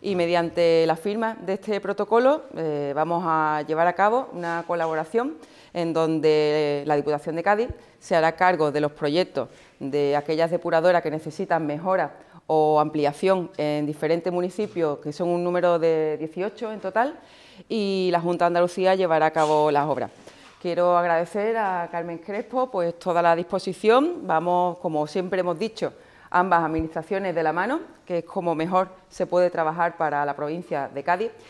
y mediante la firma de este protocolo vamos a llevar a cabo una colaboración en donde la Diputación de Cádiz se hará cargo de los proyectos de aquellas depuradoras que necesitan mejora o ampliación en diferentes municipios, que son un número de 18 en total, y la Junta de Andalucía llevará a cabo las obras. Quiero agradecer a Carmen Crespo pues toda la disposición. Vamos, como siempre hemos dicho, ambas administraciones de la mano, que es como mejor se puede trabajar para la provincia de Cádiz.